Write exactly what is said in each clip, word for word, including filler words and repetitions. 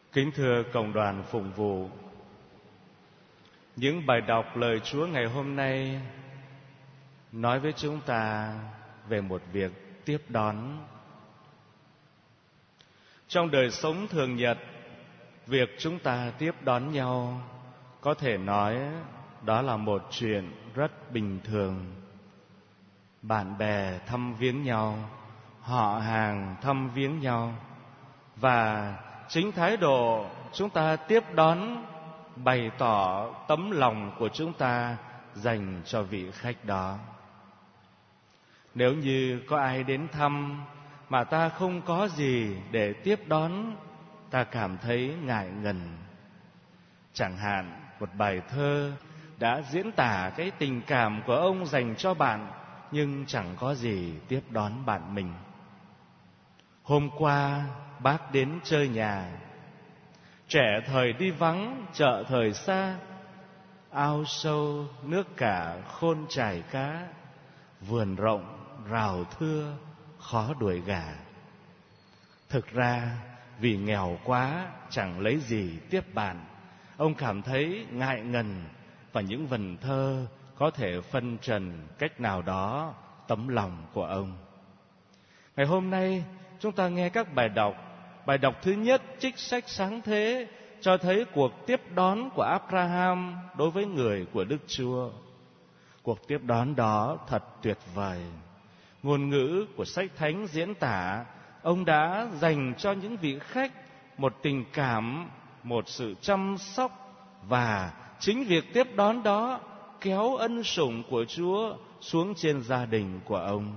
Kính thưa cộng đoàn phụng vụ, những bài đọc lời Chúa ngày hôm nay nói với chúng ta về một việc tiếp đón. Trong đời sống thường nhật, việc chúng ta tiếp đón nhau có thể nói đó là một chuyện rất bình thường. Bạn bè thăm viếng nhau, họ hàng thăm viếng nhau, và chính thái độ chúng ta tiếp đón bày tỏ tấm lòng của chúng ta dành cho vị khách đó. Nếu như có ai đến thăm mà ta không có gì để tiếp đón, ta cảm thấy ngại ngần. Chẳng hạn một bài thơ đã diễn tả cái tình cảm của ông dành cho bạn, nhưng chẳng có gì tiếp đón bạn mình. Hôm qua bác đến chơi nhà, trẻ thời đi vắng, chợ thời xa, ao sâu nước cả khôn chài cá, vườn rộng rào thưa khó đuổi gà. Thực ra vì nghèo quá chẳng lấy gì tiếp bạn, ông cảm thấy ngại ngần, và những vần thơ có thể phân trần cách nào đó tấm lòng của ông. Ngày hôm nay chúng ta nghe các bài đọc. Bài đọc thứ nhất trích sách Sáng Thế cho thấy cuộc tiếp đón của Abraham đối với người của Đức Chúa. Cuộc tiếp đón đó thật tuyệt vời. Ngôn ngữ của sách Thánh diễn tả ông đã dành cho những vị khách một tình cảm, một sự chăm sóc, và chính việc tiếp đón đó kéo ân sủng của Chúa xuống trên gia đình của ông.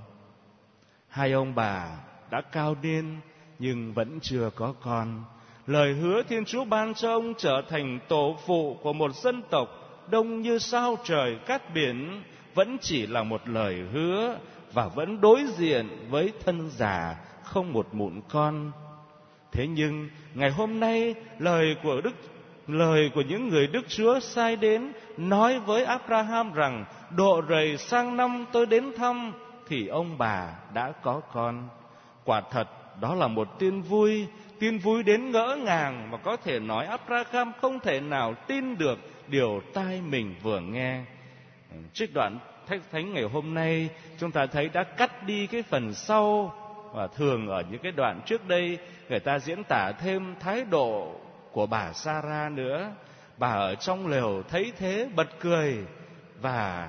Hai ông bà đã cao niên nhưng vẫn chưa có con. Lời hứa Thiên Chúa ban cho ông trở thành tổ phụ của một dân tộc đông như sao trời cát biển vẫn chỉ là một lời hứa, và vẫn đối diện với thân già không một mụn con. Thế nhưng ngày hôm nay lời của Đức lời của những người Đức Chúa sai đến nói với Abraham rằng độ rày sang năm tôi đến thăm thì ông bà đã có con. Quả thật đó là một tin vui, tin vui đến ngỡ ngàng, mà có thể nói Abraham không thể nào tin được điều tai mình vừa nghe. Trích đoạn Thánh ngày hôm nay chúng ta thấy đã cắt đi cái phần sau, và thường ở những cái đoạn trước đây người ta diễn tả thêm thái độ của bà Sarah nữa. Bà ở trong lều thấy thế bật cười, và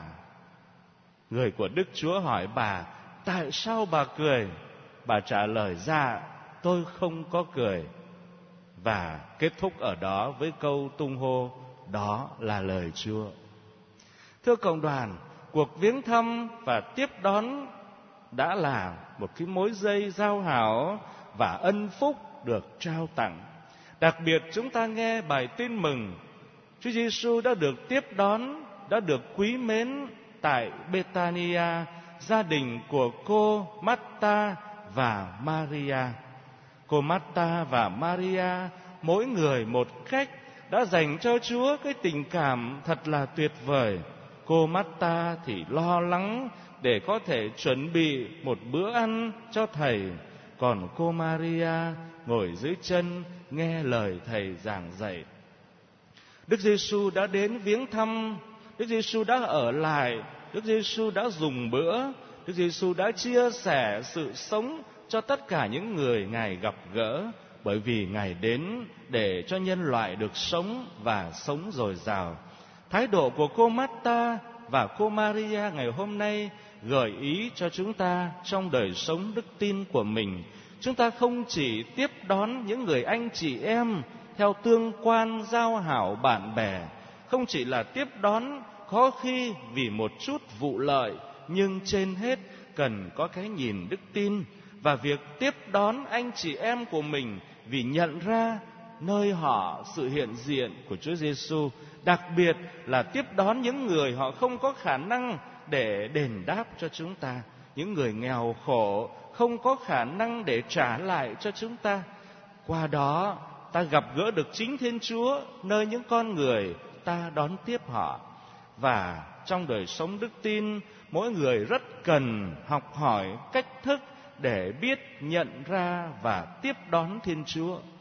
người của Đức Chúa hỏi bà: tại sao bà cười? Bà trả lời: dạ, tôi không có cười. Và kết thúc ở đó với câu tung hô: đó là lời Chúa. Thưa cộng đoàn, cuộc viếng thăm và tiếp đón đã là một cái mối dây giao hảo và ân phúc được trao tặng. Đặc biệt chúng ta nghe bài tin mừng Chúa Giêsu đã được tiếp đón, đã được quý mến tại Bethania, gia đình của cô Marta và Maria. Cô Marta và Maria mỗi người một cách đã dành cho Chúa cái tình cảm thật là tuyệt vời. Cô Marta thì lo lắng để có thể chuẩn bị một bữa ăn cho thầy, còn cô Maria ngồi dưới chân nghe lời thầy giảng dạy. Đức Giêsu đã đến viếng thăm, Đức Giêsu đã ở lại, Đức Giêsu đã dùng bữa, Đức Giêsu đã chia sẻ sự sống cho tất cả những người Ngài gặp gỡ, bởi vì Ngài đến để cho nhân loại được sống và sống dồi dào. Thái độ của cô Marta và cô Maria ngày hôm nay gợi ý cho chúng ta trong đời sống đức tin của mình, chúng ta không chỉ tiếp đón những người anh chị em theo tương quan giao hảo bạn bè, không chỉ là tiếp đón có khi vì một chút vụ lợi, nhưng trên hết cần có cái nhìn đức tin, và việc tiếp đón anh chị em của mình vì nhận ra nơi họ sự hiện diện của Chúa Giêsu, đặc biệt là tiếp đón những người họ không có khả năng để đền đáp cho chúng ta, những người nghèo khổ không có khả năng để trả lại cho chúng ta. Qua đó ta gặp gỡ được chính Thiên Chúa nơi những con người ta đón tiếp họ. Và trong đời sống đức tin, mỗi người rất cần học hỏi cách thức để biết nhận ra và tiếp đón Thiên Chúa.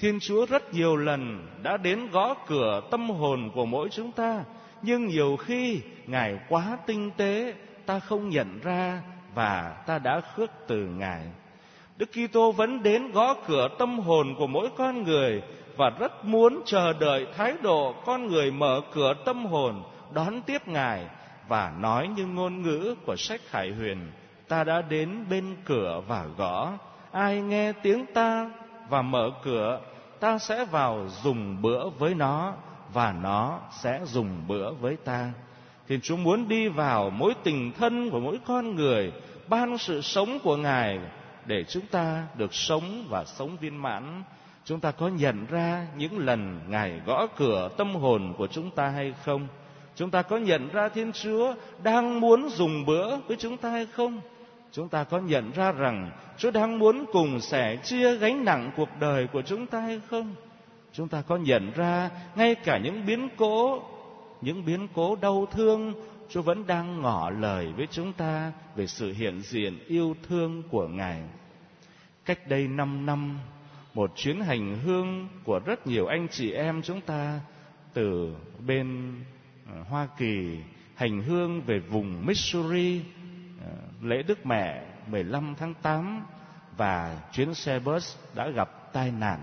Thiên Chúa rất nhiều lần đã đến gõ cửa tâm hồn của mỗi chúng ta, nhưng nhiều khi Ngài quá tinh tế, ta không nhận ra và ta đã khước từ Ngài. Đức Kitô vẫn đến gõ cửa tâm hồn của mỗi con người và rất muốn chờ đợi thái độ con người mở cửa tâm hồn đón tiếp Ngài và nói như ngôn ngữ của sách Khải Huyền: ta đã đến bên cửa và gõ, ai nghe tiếng ta và mở cửa, ta sẽ vào dùng bữa với nó và nó sẽ dùng bữa với ta. Thiên Chúa muốn đi vào mối tình thân của mỗi con người, ban sự sống của Ngài để chúng ta được sống và sống viên mãn. Chúng ta có nhận ra những lần Ngài gõ cửa tâm hồn của chúng ta hay không? Chúng ta có nhận ra Thiên Chúa đang muốn dùng bữa với chúng ta hay không? Chúng ta có nhận ra rằng Chúa đang muốn cùng sẻ chia gánh nặng cuộc đời của chúng ta hay không? Chúng ta có nhận ra ngay cả những biến cố, những biến cố đau thương, Chúa vẫn đang ngỏ lời với chúng ta về sự hiện diện yêu thương của Ngài. Cách đây năm năm, một chuyến hành hương của rất nhiều anh chị em chúng ta từ bên Hoa Kỳ hành hương về vùng Missouri, lễ Đức Mẹ mười lăm tháng tám, và chuyến xe bus đã gặp tai nạn.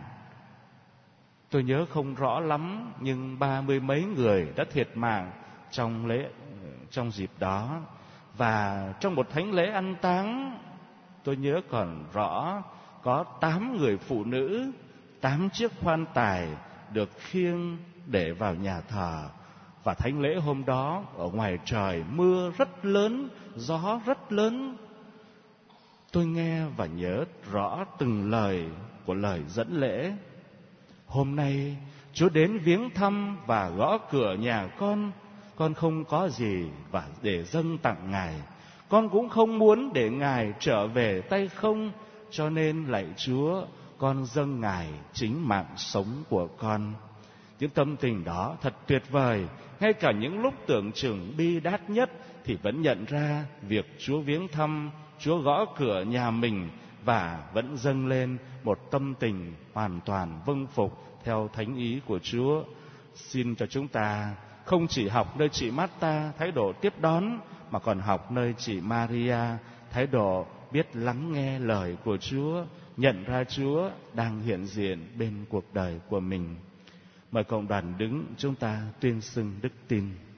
Tôi nhớ không rõ lắm, nhưng ba mươi mấy người đã thiệt mạng trong lễ trong dịp đó. Và trong một thánh lễ an táng, tôi nhớ còn rõ có tám người phụ nữ, tám chiếc quan tài được khiêng để vào nhà thờ. Và thánh lễ hôm đó ở ngoài trời mưa rất lớn, gió rất lớn. Tôi nghe và nhớ rõ từng lời của lời dẫn lễ. Hôm nay Chúa đến viếng thăm và gõ cửa nhà con. Con không có gì và để dâng tặng Ngài. Con cũng không muốn để Ngài trở về tay không. Cho nên lạy Chúa, con dâng Ngài chính mạng sống của con. Những tâm tình đó thật tuyệt vời. Ngay cả những lúc tưởng chừng bi đát nhất thì vẫn nhận ra việc Chúa viếng thăm, Chúa gõ cửa nhà mình, và vẫn dâng lên một tâm tình hoàn toàn vâng phục theo thánh ý của Chúa. Xin cho chúng ta không chỉ học nơi chị Marta thái độ tiếp đón, mà còn học nơi chị Maria thái độ biết lắng nghe lời của Chúa, nhận ra Chúa đang hiện diện bên cuộc đời của mình. Mời cộng đoàn đứng, chúng ta tuyên xưng đức tin.